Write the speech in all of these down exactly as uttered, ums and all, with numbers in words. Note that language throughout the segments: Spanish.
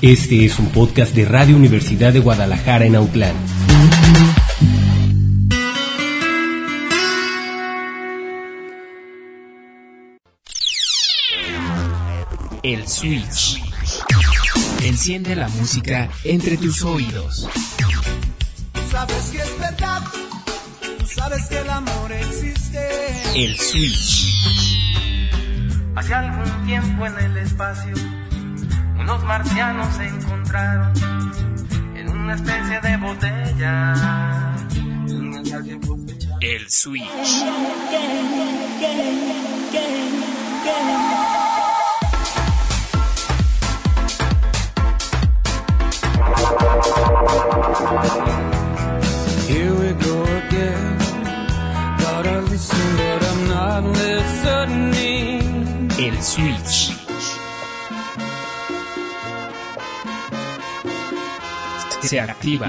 Este es un podcast de Radio Universidad de Guadalajara en Autlán. El Switch. Enciende la música entre tus oídos. Tú sabes que es verdad, tú sabes que el amor existe. El Switch. Hace algún tiempo en el espacio, unos marcianos se encontraron en una especie de botella. El Switch. Here we go again. Thought I'd listen, but I'm not listening. El Switch. Se activa.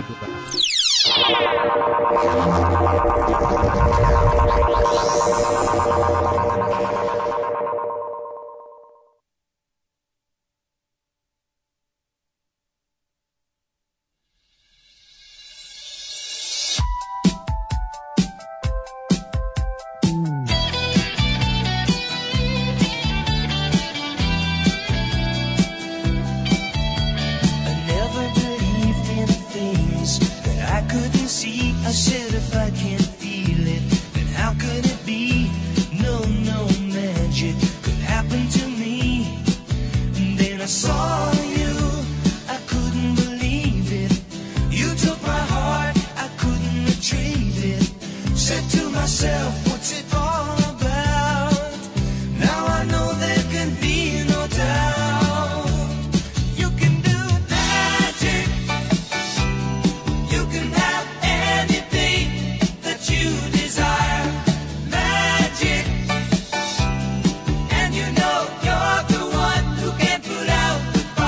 I said if I can't feel it, then how could it be? No, no magic could happen to me. And then I saw you, I couldn't believe it. You took my heart, I couldn't retrieve it. Said to myself, what's it all about? Now I know there can be no doubt. You can do magic. You can have you desire magic, and you know you're the one who can put out the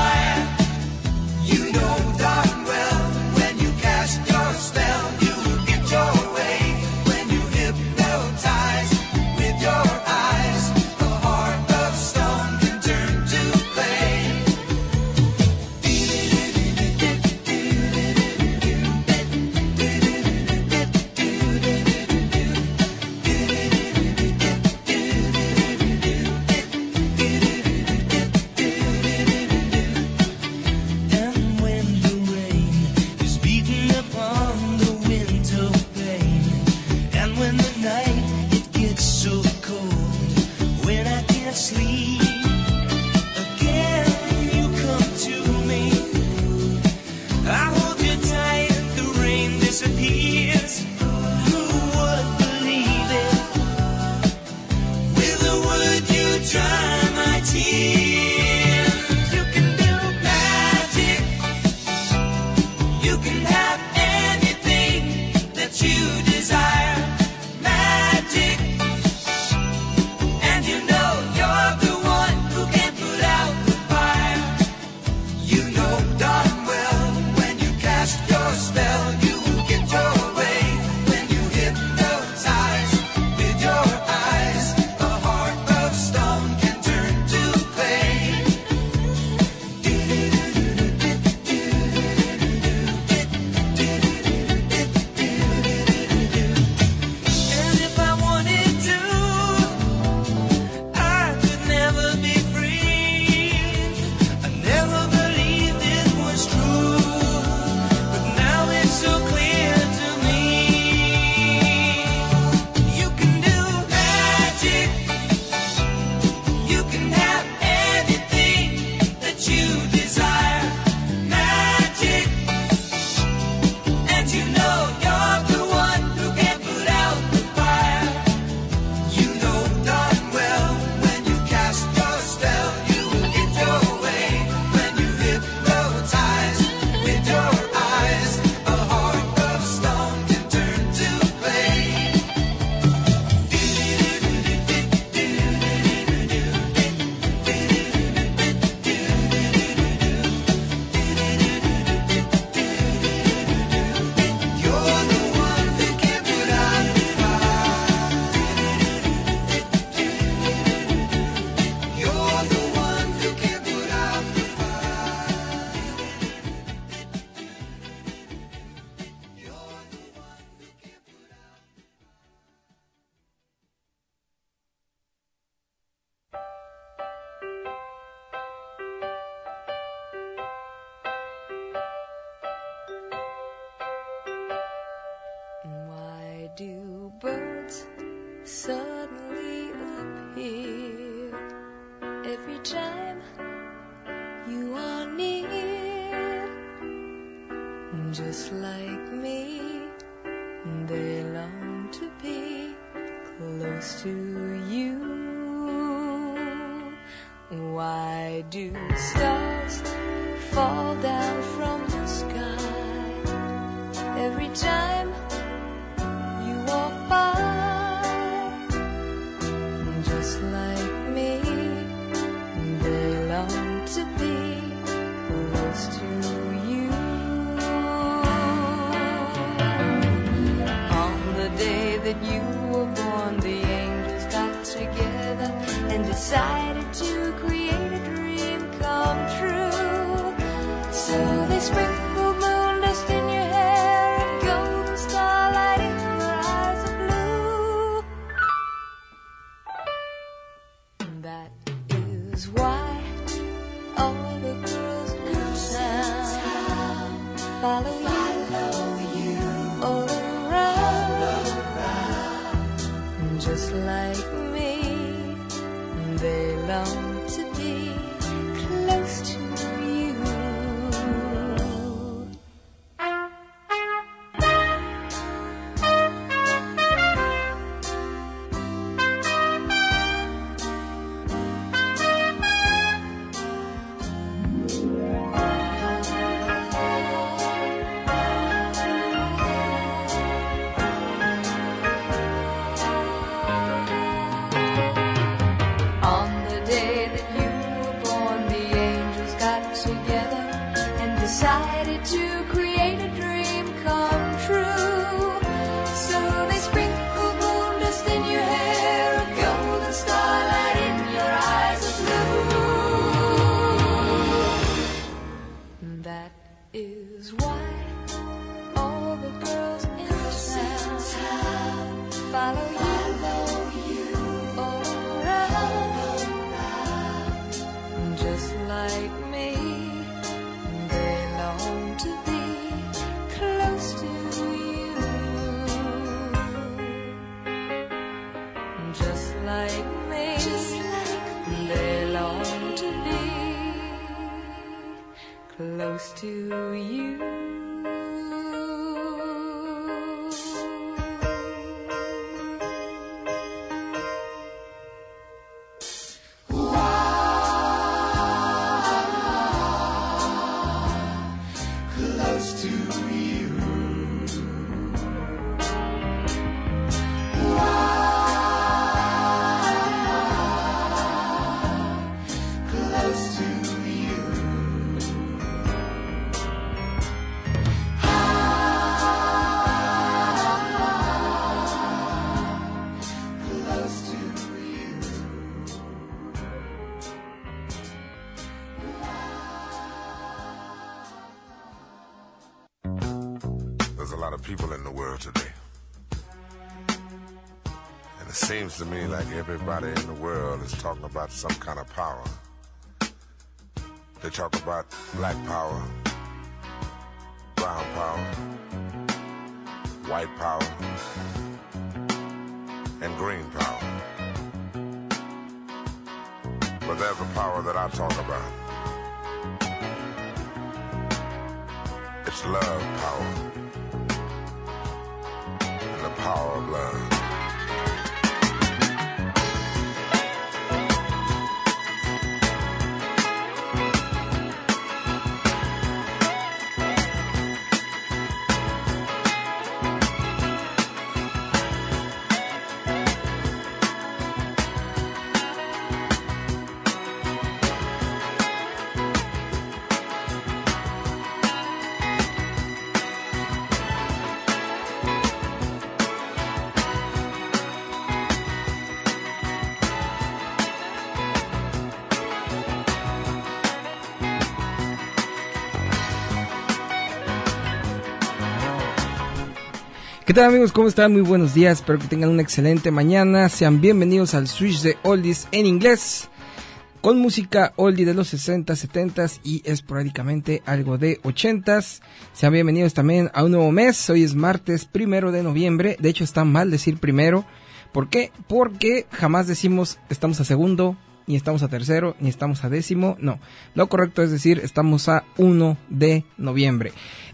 just like me, they long to be close to you. Why do stars fall down from the sky every time you walk by? Just like me, they long to be close to you. On the day that you were born, the angels got together and decided to create a dream come true. So they sprinkled moon dust in your hair and golden starlight in your eyes of blue. That is why all the girls in town follow you, all around. Just like me, they long to be close to you. Decided to create a dream come true. So they sprinkled moon dust in your hair, a golden starlight in your eyes of blue. That is why all the girls in town follow you, all around. Just like me, to be close to you. Just like me, just like me, they long to be close to you. There's a lot of people in the world today. And it seems to me like everybody in the world is talking about some kind of power. They talk about black power, brown power, white power, and green power. But there's a power that I talk about. It's love power. And the power of love. ¿Qué tal, amigos? ¿Cómo están? Muy buenos días, espero que tengan una excelente mañana. Sean bienvenidos al Switch de Oldies en inglés, con música oldie de los sesenta, setenta y esporádicamente algo de ochentas. Sean bienvenidos también a un nuevo mes. Hoy es martes primero de noviembre. De hecho, está mal decir primero. ¿Por qué? Porque jamás decimos estamos a segundo, ni estamos a tercero, ni estamos a décimo. No, lo correcto es decir estamos a uno de noviembre.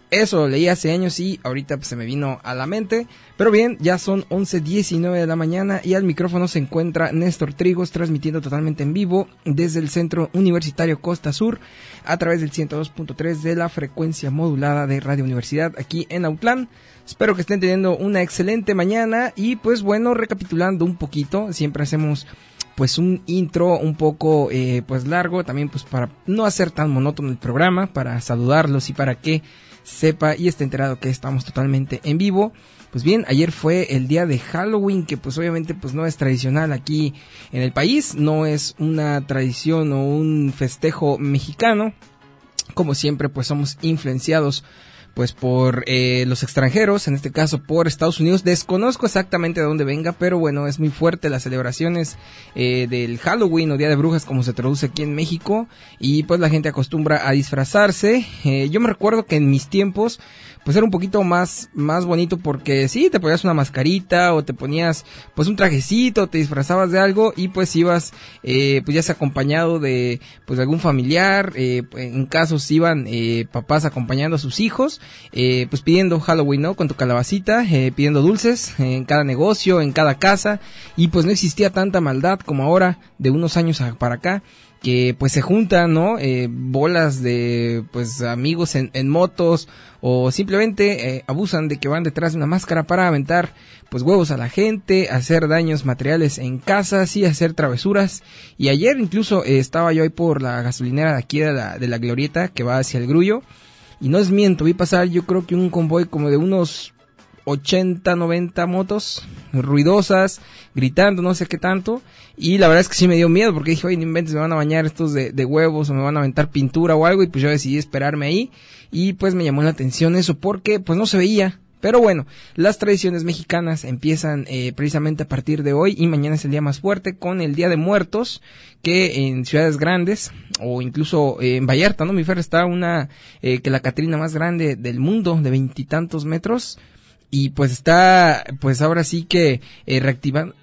Eso leí hace años y ahorita pues, se me vino a la mente. Pero bien, ya son once diecinueve de la mañana y al micrófono se encuentra Néstor Trigos, transmitiendo totalmente en vivo desde el Centro Universitario Costa Sur a través del ciento dos punto tres de la frecuencia modulada de Radio Universidad aquí en Autlán. Espero que estén teniendo una excelente mañana y pues bueno, recapitulando un poquito, siempre hacemos pues un intro un poco eh, pues largo, también pues para no hacer tan monótono el programa, para saludarlos y para que sepa y esté enterado que estamos totalmente en vivo. Pues bien, ayer fue el día de Halloween, que pues obviamente pues no es tradicional aquí en el país, no es una tradición o un festejo mexicano, como siempre pues somos influenciados pues por eh, los extranjeros, en este caso por Estados Unidos. Desconozco exactamente de dónde venga, pero bueno, es muy fuerte las celebraciones eh, del Halloween o Día de Brujas, como se traduce aquí en México, y pues la gente acostumbra a disfrazarse. Eh, yo me recuerdo que en mis tiempos pues era un poquito más, más bonito porque sí, te ponías una mascarita o te ponías pues un trajecito, te disfrazabas de algo y pues ibas eh, pues ya sea acompañado de pues algún familiar, eh, en casos iban eh, papás acompañando a sus hijos, eh, pues pidiendo Halloween, ¿no? Con tu calabacita, eh, pidiendo dulces eh, en cada negocio, en cada casa, y pues no existía tanta maldad como ahora de unos años para acá, que pues se juntan, ¿no? Eh, bolas de pues amigos en, en motos o simplemente eh, abusan de que van detrás de una máscara para aventar pues huevos a la gente, hacer daños materiales en casas y hacer travesuras. Y ayer incluso eh, estaba yo ahí por la gasolinera de aquí de la, de la Glorieta que va hacia el Grullo, y no es miento, vi pasar yo creo que un convoy como de unos ochenta, noventa motos ruidosas, gritando, no sé qué tanto, y la verdad es que sí me dio miedo porque dije, oye, no inventes, me van a bañar estos de, de huevos o me van a aventar pintura o algo, y pues yo decidí esperarme ahí, y pues me llamó la atención eso porque pues no se veía. Pero bueno, las tradiciones mexicanas empiezan eh, precisamente a partir de hoy, y mañana es el día más fuerte con el Día de Muertos, que en ciudades grandes o incluso eh, en Vallarta, ¿no? Mi Fer, está una eh, que la Catrina más grande del mundo, de veintitantos metros, y pues está, pues ahora sí que eh, reactivando.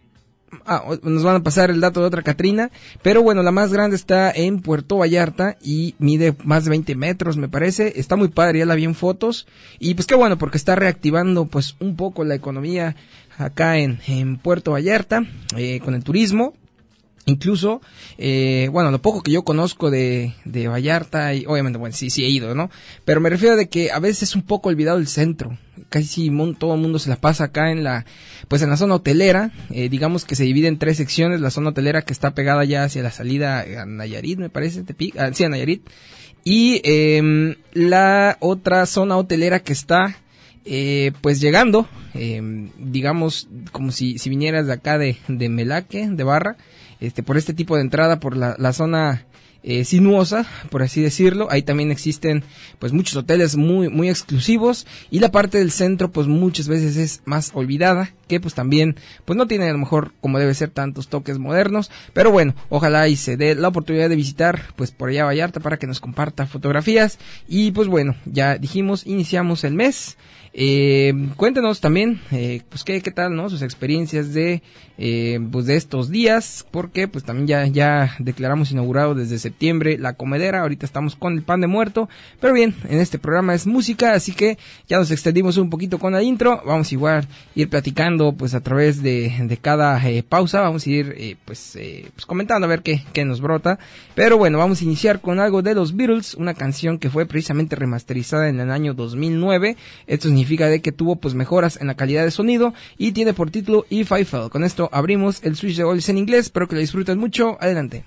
Ah, nos van a pasar el dato de otra Catrina, pero bueno, la más grande está en Puerto Vallarta y mide más de veinte metros, me parece. Está muy padre, ya la vi en fotos, y pues qué bueno, porque está reactivando pues un poco la economía acá en, en Puerto Vallarta, eh, con el turismo. Incluso, eh, bueno, lo poco que yo conozco de, de Vallarta, y obviamente, bueno, sí, sí he ido, ¿no? Pero me refiero de que a veces es un poco olvidado el centro. Casi todo el mundo se la pasa acá en la, pues en la zona hotelera, eh, digamos que se divide en tres secciones: la zona hotelera que está pegada ya hacia la salida a Nayarit, me parece, Tepic, ah, sí, a Nayarit, y eh, la otra zona hotelera que está Eh, pues llegando, eh, digamos, como si, si vinieras de acá de, de Melaque, de Barra, este, por este tipo de entrada, por la, la zona eh, sinuosa, por así decirlo. Ahí también existen pues muchos hoteles muy, muy exclusivos, y la parte del centro pues muchas veces es más olvidada, que pues también pues no tiene a lo mejor como debe ser tantos toques modernos, pero bueno, ojalá y se dé la oportunidad de visitar pues por allá Vallarta para que nos comparta fotografías. Y pues bueno, ya dijimos, iniciamos el mes. Eh, cuéntenos también, eh, pues qué, qué tal, ¿no? Sus experiencias de, eh, pues de estos días, porque pues también ya, ya declaramos inaugurado desde septiembre la comedera. Ahorita estamos con el pan de muerto, pero bien, en este programa es música, así que ya nos extendimos un poquito con la intro. Vamos igual a ir platicando pues a través de, de cada eh, pausa, vamos a ir eh, pues, eh, pues comentando a ver qué, qué nos brota. Pero bueno, vamos a iniciar con algo de los Beatles, una canción que fue precisamente remasterizada en el año dos mil nueve. Esto significa de que tuvo pues mejoras en la calidad de sonido y tiene por título If I Fell. Con esto abrimos el switch de Oldies en inglés. Espero que lo disfruten mucho. Adelante.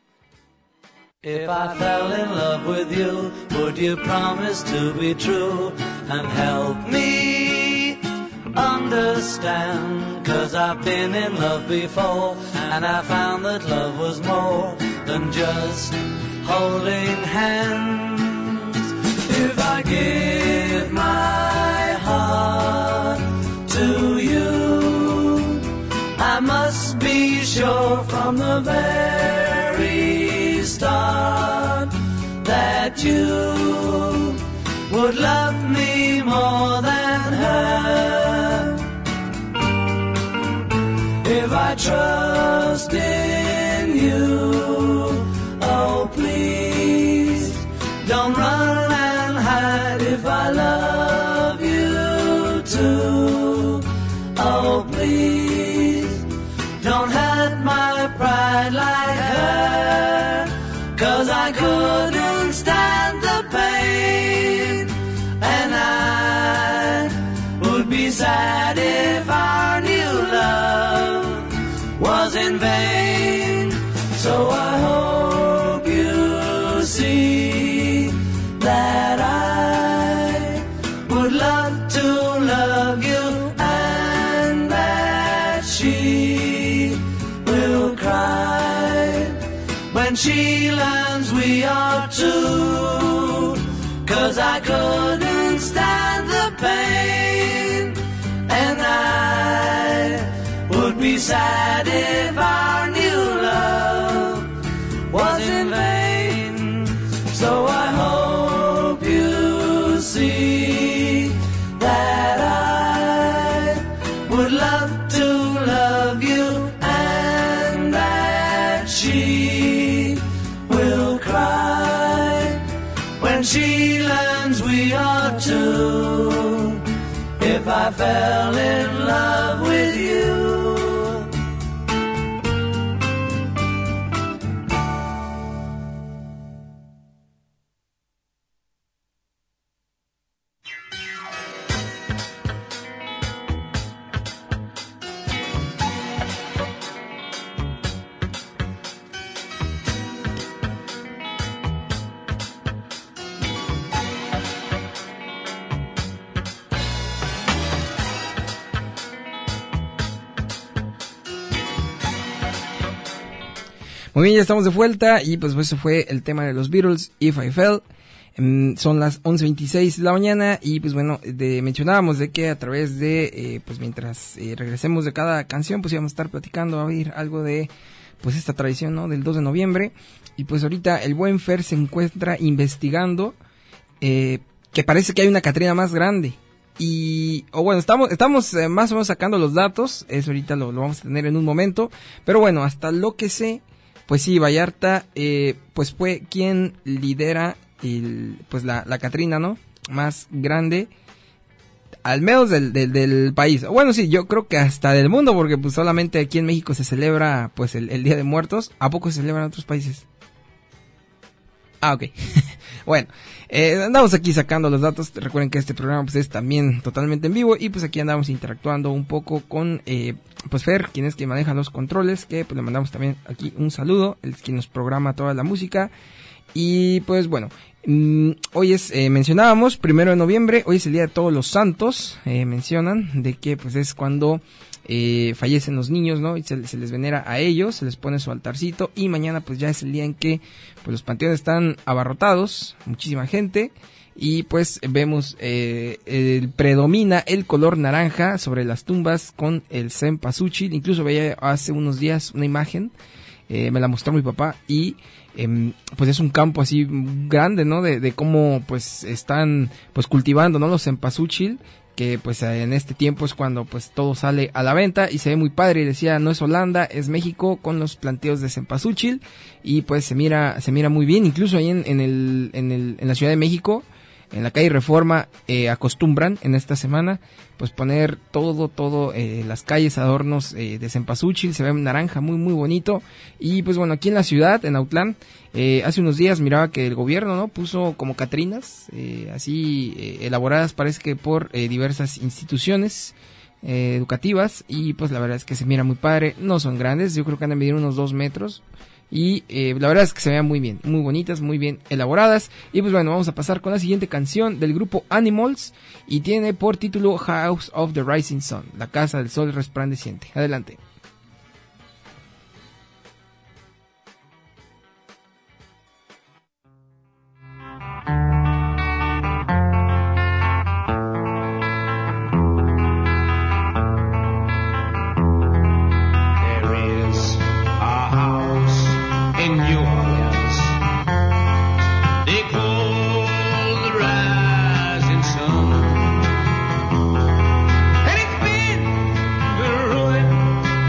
If I fell in love with you, would you promise to be true and help me understand? 'Cause I've been in love before and I found that love was more than just holding hands. If I give my heart to you, I must be sure from the very start that you would love me more than her. If I trust in you, oh please don't run and hide. If I couldn't stand the pain, and I would be sad if our new love was in vain. So I hope you see that I would love to love you, and that she will cry when she learns we are two. 'Cause I couldn't stand the pain, and I would be sad if our new love was in vain. So I hope you see that I would love to love you, and that she will cry when she learns we are two. If I fell in love with you. Muy bien, ya estamos de vuelta y pues ese fue el tema de los Beatles, If I Fell. Um, son las once veintiséis de la mañana y pues bueno, de, mencionábamos de que a través de, eh, pues mientras eh, regresemos de cada canción, pues íbamos a estar platicando, a oír algo de pues esta tradición, ¿no? Del dos de noviembre. Y pues ahorita el buen Fer se encuentra investigando eh, que parece que hay una Catrina más grande. Y, o bueno, estamos estamos eh, más o menos sacando los datos, eso ahorita lo, lo vamos a tener en un momento. Pero bueno, hasta lo que sé, pues sí, Vallarta, eh, pues fue quien lidera el, pues la, la Catrina, ¿no? Más grande, al menos del, del, del país. Bueno, sí, yo creo que hasta del mundo, porque pues solamente aquí en México se celebra, pues el, el Día de Muertos. ¿A poco se celebra en otros países? Ah, ok. Bueno, eh, andamos aquí sacando los datos. Recuerden que este programa pues es también totalmente en vivo y pues aquí andamos interactuando un poco con eh, pues Fer, quien es quien maneja los controles, que pues le mandamos también aquí un saludo, el quien nos programa toda la música. Y pues bueno, mmm, hoy es, eh, mencionábamos, primero de noviembre, hoy es el Día de Todos los Santos, eh, mencionan de que pues es cuando eh, fallecen los niños, ¿no? Y se, se les venera a ellos, se les pone su altarcito y mañana pues ya es el día en que pues los panteones están abarrotados, muchísima gente. Y pues vemos, eh, el, predomina el color naranja sobre las tumbas con el cempasúchil. Incluso veía hace unos días una imagen, eh, me la mostró mi papá y eh, pues es un campo así grande, ¿no? De, de cómo pues están pues cultivando, ¿no? Los cempasúchil, que pues en este tiempo es cuando pues todo sale a la venta y se ve muy padre. Y decía, no es Holanda, es México con los planteos de cempasúchil y pues se mira se mira muy bien. Incluso ahí en, en el en el en la Ciudad de México, en la calle Reforma, eh, acostumbran en esta semana pues poner todo, todo, eh, las calles, adornos eh, de cempasúchil, se ve naranja, muy, muy bonito. Y pues bueno, aquí en la ciudad, en Autlán, eh, hace unos días miraba que el gobierno, ¿no? Puso como catrinas, eh, así, eh, elaboradas parece que por eh, diversas instituciones eh, educativas, y pues la verdad es que se mira muy padre. No son grandes, yo creo que han de medir unos dos metros. Y eh, la verdad es que se vean muy bien, muy bonitas, muy bien elaboradas. Y pues bueno, vamos a pasar con la siguiente canción del grupo Animals y tiene por título House of the Rising Sun, la casa del sol resplandeciente. Adelante. And it's been the ruin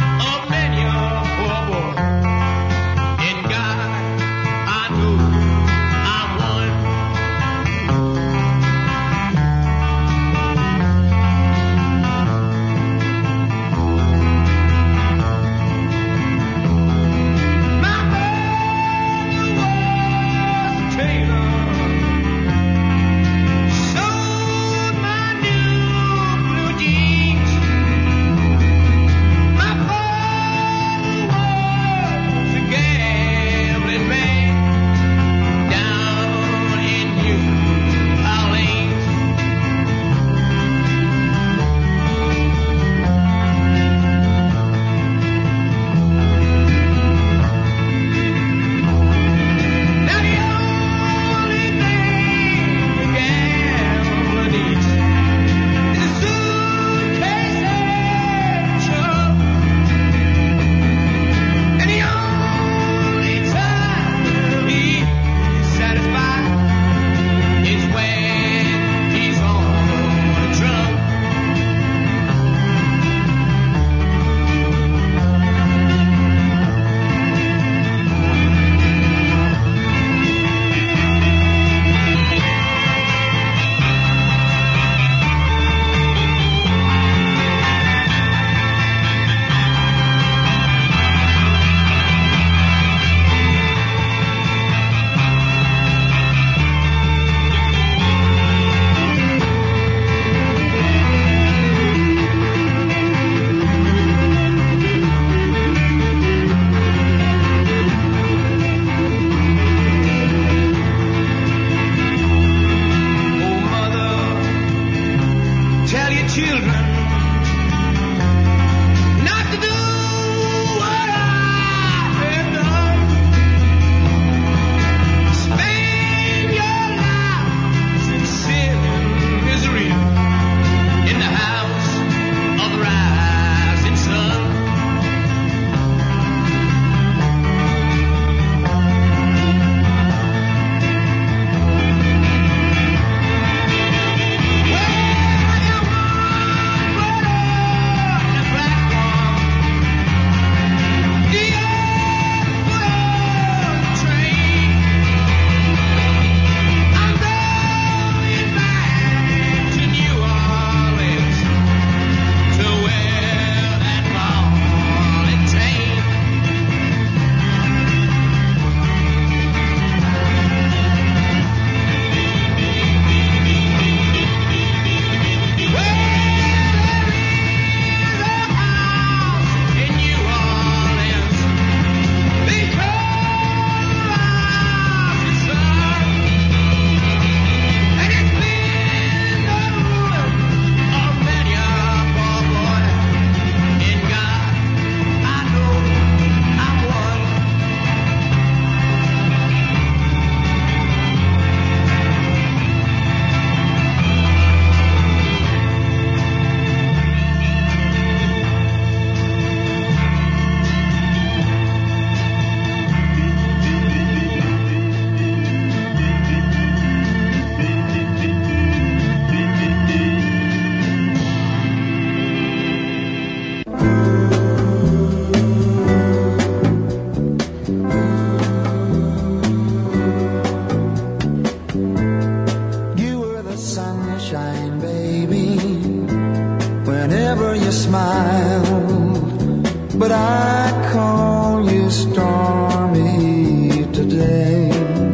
smiled, but I call you stormy today.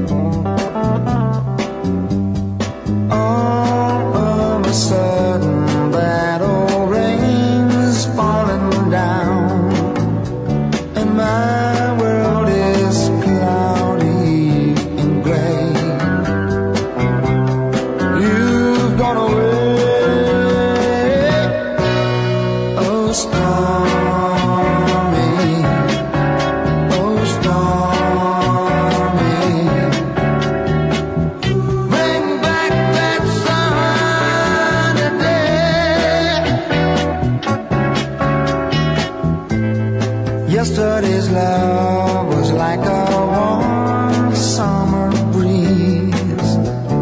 All of a sudden that old rain's falling down, and my world is cloudy and gray. You've gone away. Oh, stormy, oh, stormy, bring back that sunny day. Yesterday's love was like a warm summer breeze,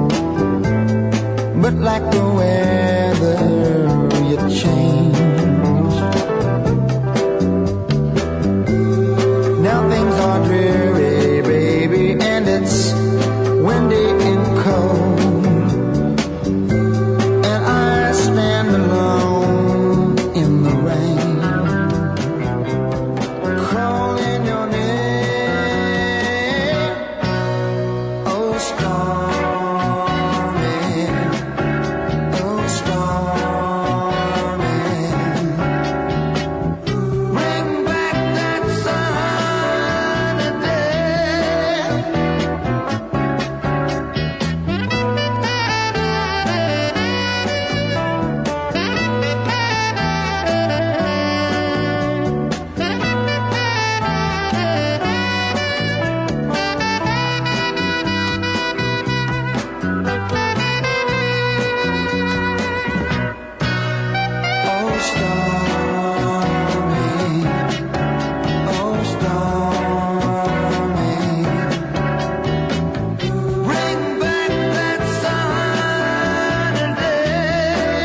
but like the weather you changed. Now things are dreary, baby, and it's windy and cold, and I stand alone in the rain, calling your name. Oh, stormy, oh, stormy, bring back that sunny day. Oh, stormy, oh, stormy, bring back that sunny day.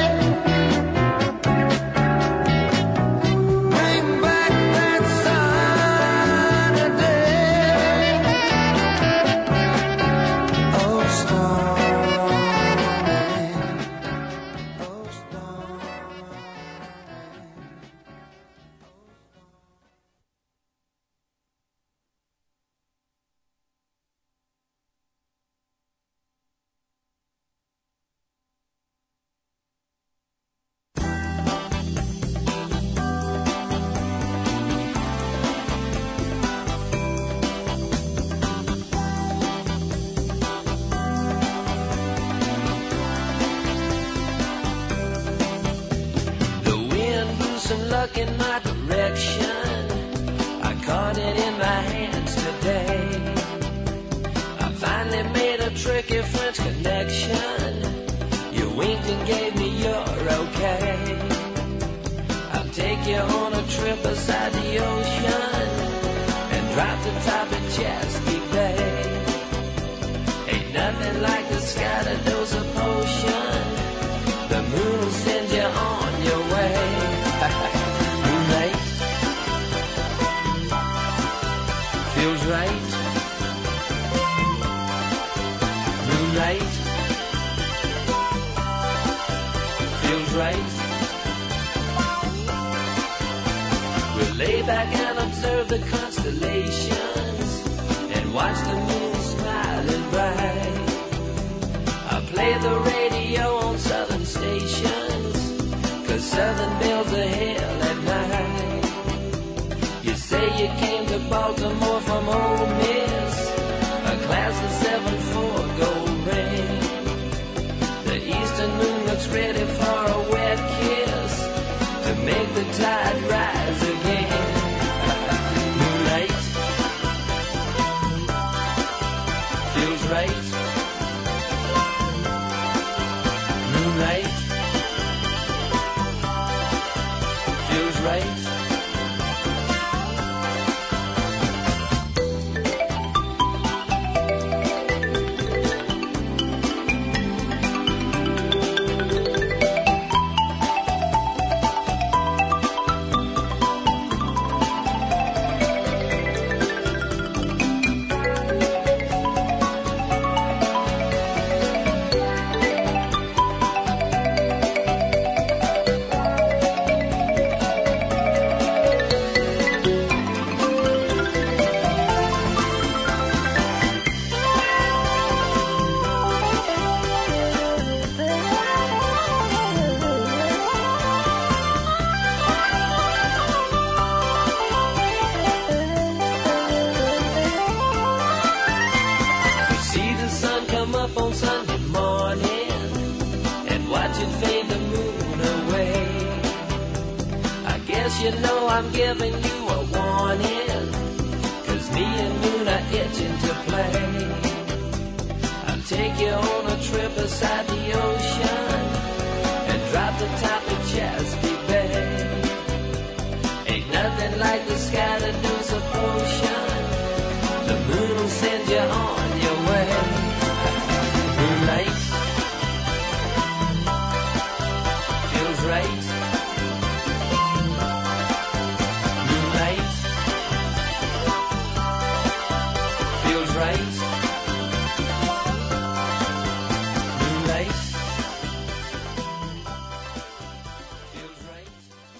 Bring back that sunny day. Oh, stormy, oh, stormy. The wind blew some luck in my direction. I caught it in my hands today. I finally made a tricky French connection. You winked and gave me your okay. I'll take you on a trip beside the ocean and drop the top of Chesapeake Bay. Ain't nothing like the sky to dose a potion. The moon will send you on your way. Moonlight feels right. Moonlight feels right. We'll lay back and observe the constellations and watch the moon smiling bright. I play the radio on southern stations, 'cause southern bells are hell at night. You say you came to Baltimore from Ole Miss, a class of seven four gold ring. The eastern moon looks ready for a wet kiss to make the tide rise again. Moonlight feels right. you know I'm giving you a warning, 'cause me and Moon are itching to play. I'll take you on a trip beside the ocean and drop the top of Chesapeake Bay. Ain't nothing like the sky to dose a potion. The moon will send you on your way. Moonlight feels right. Moonlight feels right. Moonlight feels right.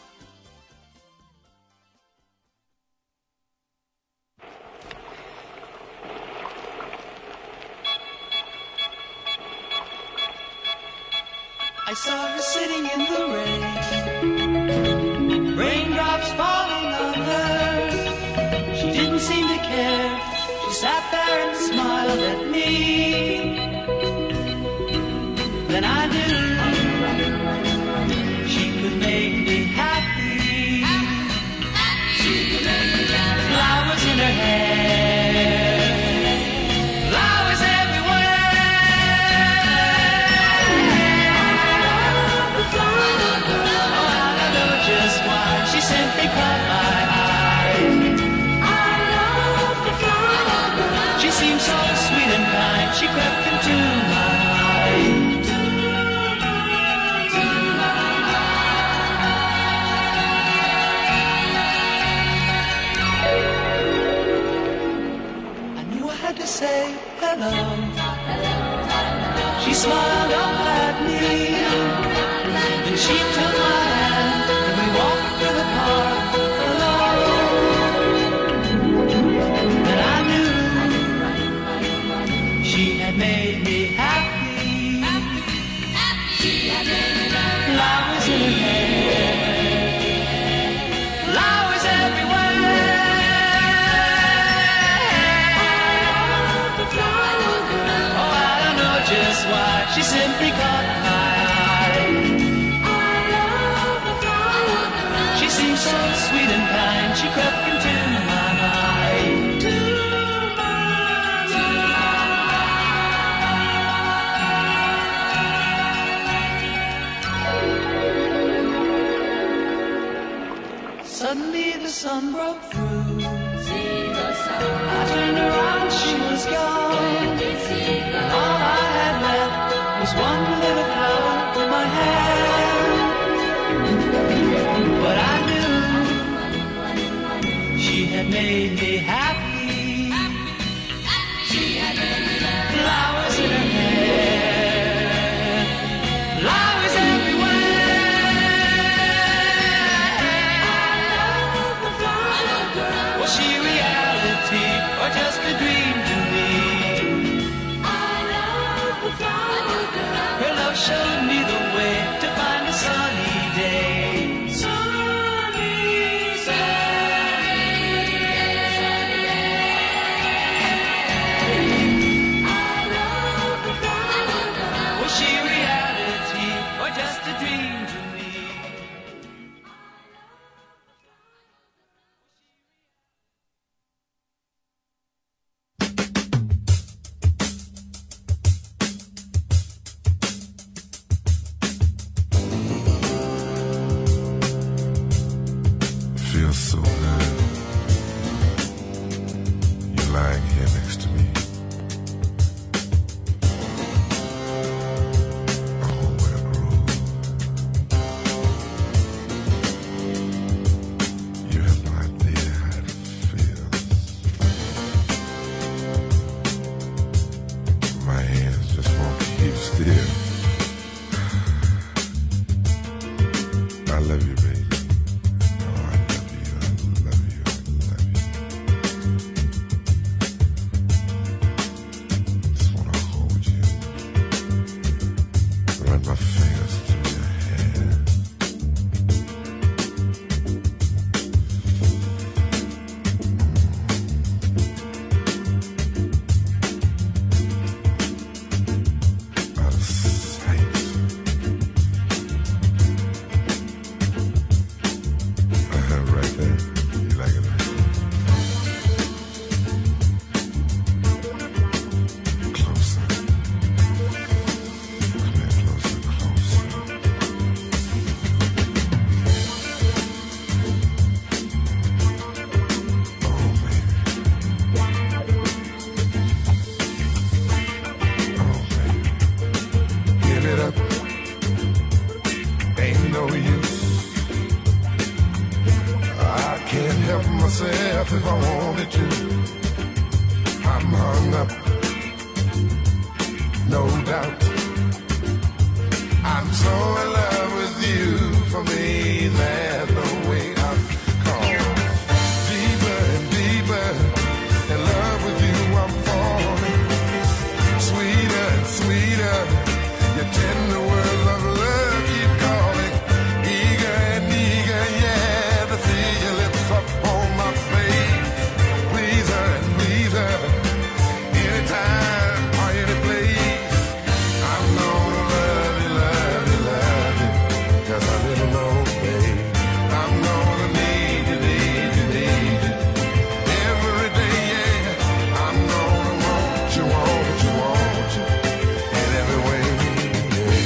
I saw her sitting in the rain, raindrops falling on her. She didn't seem to care. She sat there and smiled at me. Then I knew she could make me happy. She could make me happy. Flowers in her hair, flowers everywhere. Oh, I don't know just why she simply caught my eye. She seemed so sweet and kind. She crept into my life. I knew I had to say hello. She smiled up at me, and she took my hand, and we walked through the park alone. And I knew she had made me happy. Flowers in her hair, flowers everywhere. Oh, I don't know just why she simply caught my eye. She seemed so sweet and kind. She crept into my mind. Suddenly the sun broke through. I turned around, she was gone. All I had left was one little flower in my hand. But I knew she had made me happy. Flowers in her hair, flowers everywhere. Was she reality or just a dream to me? Her love showed me the way to find a sunny day. Sunny, sunny. Was she reality or just a dream to me? Feels so good. You're lying here next to me. Oh, what a groove. You have no idea how it feels. My hands just won't keep still. I love you, baby. Oh, I love you. I myself if I wanted to. I'm hung up, no doubt. I'm so in love with you. For me, there's no way out. Cause deeper and deeper in love with you, I'm falling. Sweeter and sweeter, your tender words of love keep calling. Eager and eager, yeah, to see your lips up on my face. Please her and please her, anytime or any place. I'm gonna love you, love you, love you, 'cause I little know, babe. I'm gonna need you, need you, need you every day, yeah. I'm gonna want you, want you, want you in every way, yeah.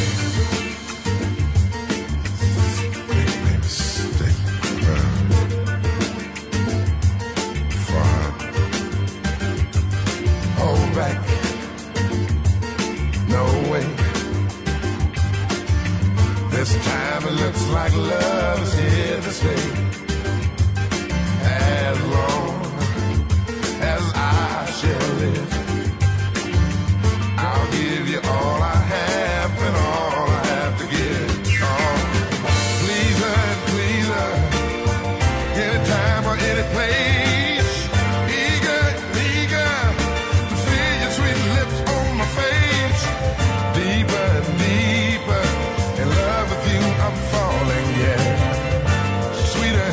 Baby, baby, stay around. Far. Hold back. No way. This time it looks like love's here to stay. As long as I shall live, I'll give you all I have and all I have to give. Oh, please her and please her, anytime or any place. Eager, eager to feel your sweet lips on my face. Deeper and deeper in love with you, I'm falling, yeah. Sweeter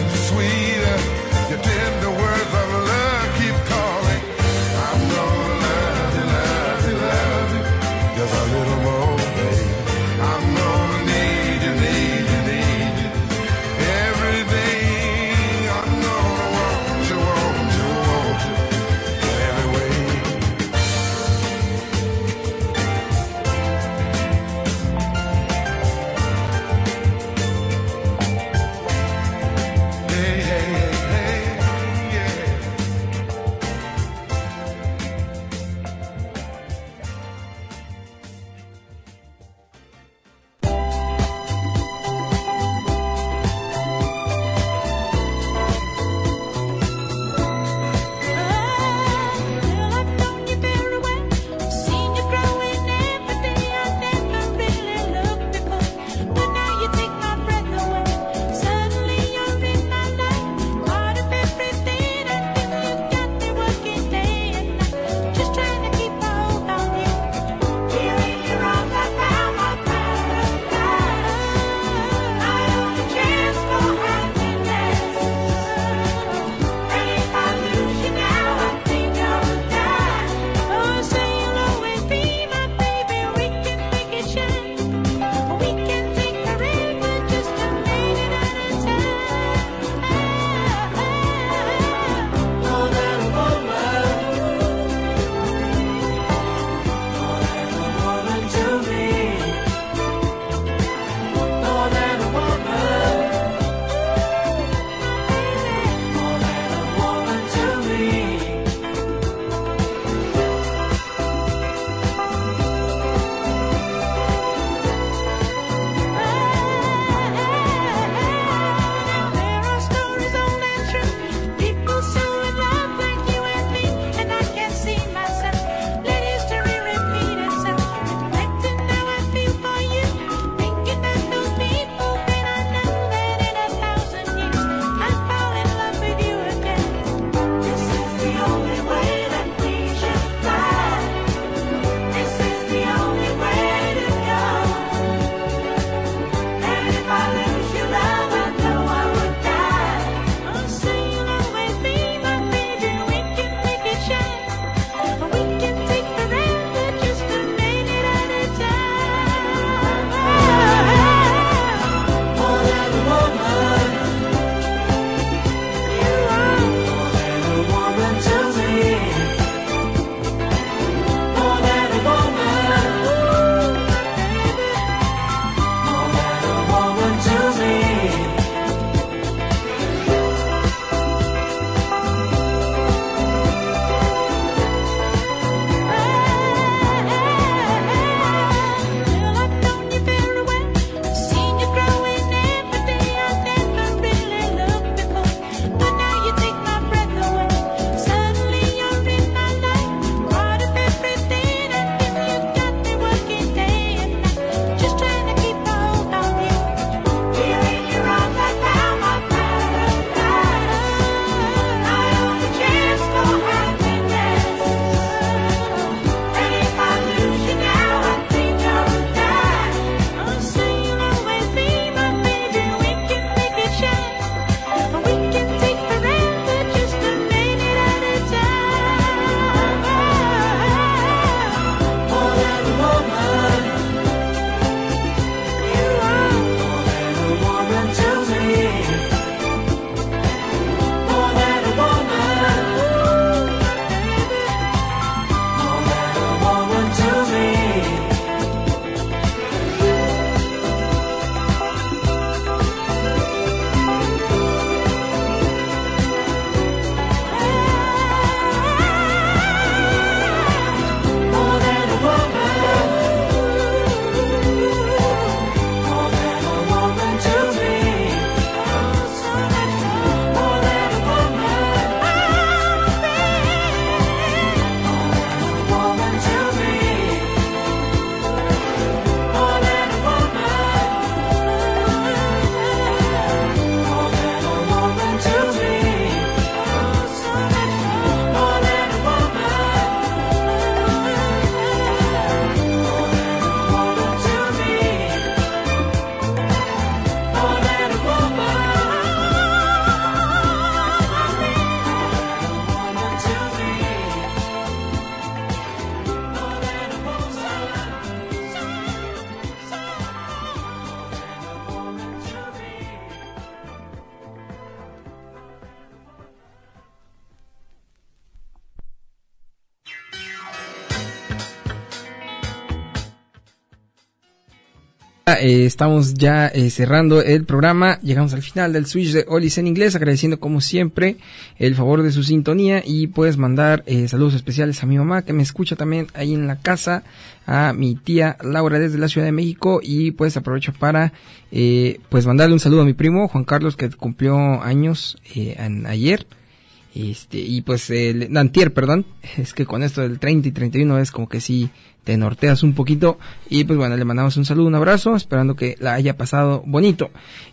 Eh, estamos ya eh, cerrando el programa, llegamos al final del Switch de Oldies en Inglés, agradeciendo como siempre el favor de su sintonía y puedes mandar eh, saludos especiales a mi mamá que me escucha también ahí en la casa, a mi tía Laura desde la Ciudad de México y pues aprovecho para eh, pues mandarle un saludo a mi primo Juan Carlos que cumplió años eh, en, ayer. Este, y pues el antier, perdón, es que con esto del treinta y treinta y uno es como que sí te norteas un poquito y pues bueno, le mandamos un saludo, un abrazo, esperando que la haya pasado bonito.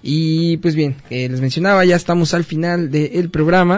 Y pues bien, eh, les mencionaba, ya estamos al final del programa.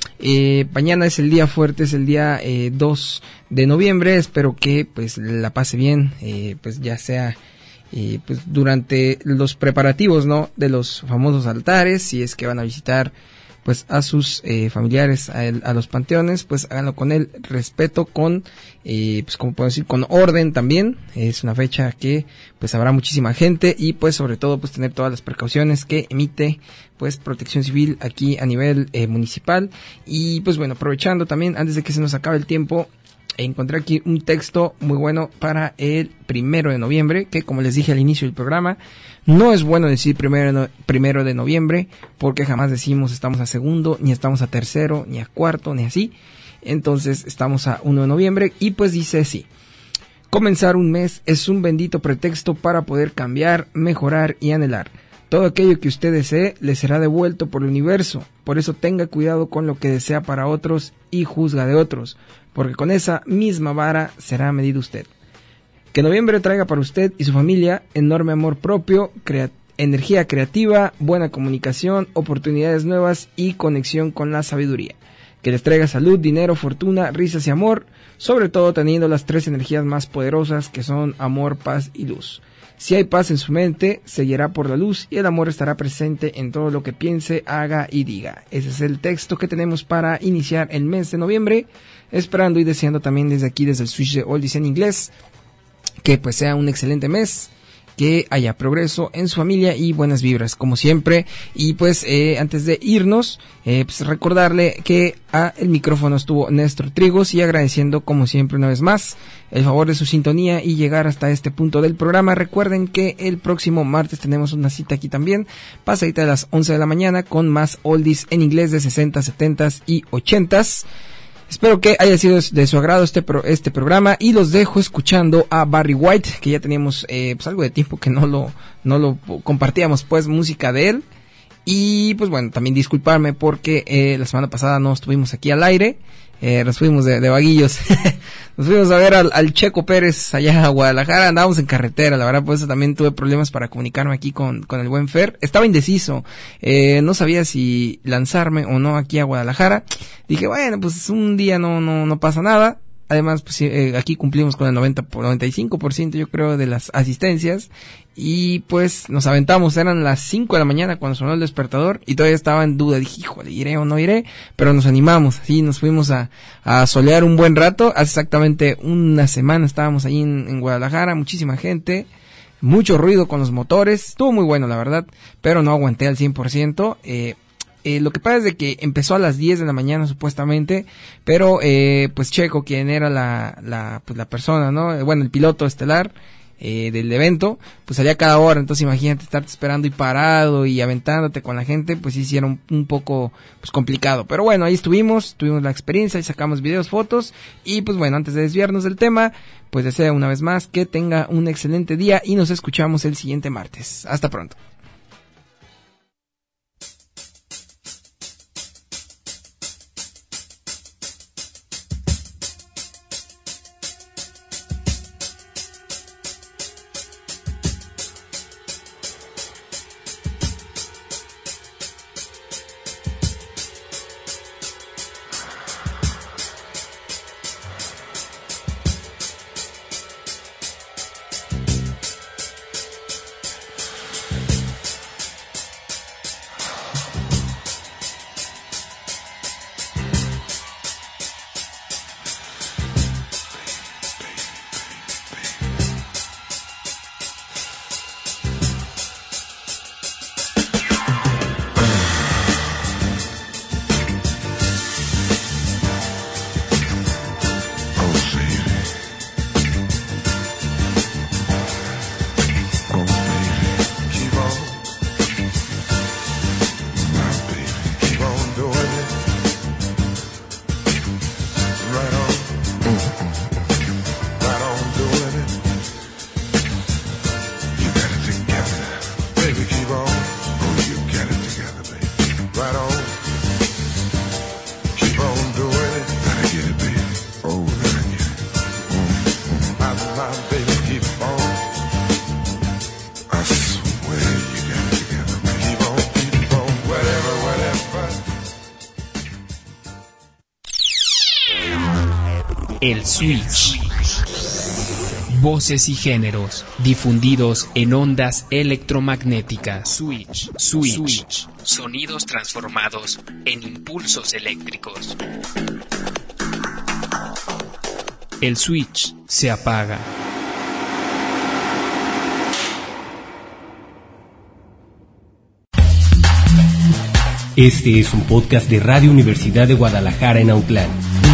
Eh, mañana es el día fuerte, es el día eh, dos de noviembre, espero que pues la pase bien, eh, pues ya sea eh, pues durante los preparativos, ¿no?, de los famosos altares, si es que van a visitar pues a sus eh, familiares, a, el, a los panteones, pues háganlo con el respeto, con, eh, pues como puedo decir, con orden también. Es una fecha que pues habrá muchísima gente y pues sobre todo pues tener todas las precauciones que emite pues Protección Civil aquí a nivel eh, municipal. Y pues bueno, aprovechando también, antes de que se nos acabe el tiempo, encontré aquí un texto muy bueno para el primero de noviembre, que como les dije al inicio del programa, no es bueno decir primero, no, primero de noviembre, porque jamás decimos estamos a segundo, ni estamos a tercero, ni a cuarto, ni así. Entonces estamos a uno de noviembre y pues dice así: comenzar un mes es un bendito pretexto para poder cambiar, mejorar y anhelar. Todo aquello que usted desee le será devuelto por el universo. Por eso tenga cuidado con lo que desea para otros y juzga de otros, porque con esa misma vara será medido usted. Que noviembre traiga para usted y su familia enorme amor propio, crea- energía creativa, buena comunicación, oportunidades nuevas y conexión con la sabiduría. Que les traiga salud, dinero, fortuna, risas y amor, sobre todo teniendo las tres energías más poderosas que son amor, paz y luz. Si hay paz en su mente, se guiará por la luz y el amor estará presente en todo lo que piense, haga y diga. Ese es el texto que tenemos para iniciar el mes de noviembre, esperando y deseando también desde aquí, desde el Switch de Oldies en Inglés, que pues sea un excelente mes, que haya progreso en su familia y buenas vibras, como siempre. Y pues eh, antes de irnos, eh, pues recordarle que a el micrófono estuvo Néstor Trigos y agradeciendo como siempre una vez más el favor de su sintonía y llegar hasta este punto del programa. Recuerden que el próximo martes tenemos una cita aquí también, pasadita de las once de la mañana, con más oldies en inglés de sesenta, setenta y ochenta. Espero que haya sido de su agrado este pro, este programa y los dejo escuchando a Barry White, que ya teníamos eh, pues algo de tiempo que no lo no lo compartíamos, pues música de él. Y pues bueno, también disculparme porque eh, la semana pasada no estuvimos aquí al aire, eh, nos fuimos de, de vaguillos, nos fuimos a ver al, al Checo Pérez allá a Guadalajara, andábamos en carretera, la verdad, por eso también tuve problemas para comunicarme aquí con, con el buen Fer. Estaba indeciso, eh, no sabía si lanzarme o no aquí a Guadalajara. Dije, bueno, pues un día no no no pasa nada. Además, pues eh, aquí cumplimos con el noventa por noventa y cinco por ciento, yo creo, de las asistencias. Y pues nos aventamos, eran las cinco de la mañana cuando sonó el despertador y todavía estaba en duda. Dije, híjole, ¿iré o no iré? Pero nos animamos, sí, nos fuimos a, a solear un buen rato. Hace exactamente una semana estábamos ahí en, en Guadalajara, muchísima gente, mucho ruido con los motores. Estuvo muy bueno, la verdad, pero no aguanté al cien por ciento. Eh... Eh, lo que pasa es de que empezó a las diez de la mañana supuestamente, pero eh, pues Checo, quien era la la pues la persona, ¿no? Eh, bueno, el piloto estelar eh, del evento, pues salía cada hora, entonces imagínate estarte esperando y parado y aventándote con la gente, pues sí, sí era un, un poco pues complicado, pero bueno, ahí estuvimos, tuvimos la experiencia y sacamos videos, fotos y pues bueno, antes de desviarnos del tema, pues deseo una vez más que tenga un excelente día y nos escuchamos el siguiente martes. Hasta pronto. El Switch. Voces y géneros difundidos en ondas electromagnéticas. Switch. Switch. Switch. Sonidos transformados en impulsos eléctricos. El switch se apaga. Este es un podcast de Radio Universidad de Guadalajara en Autlán.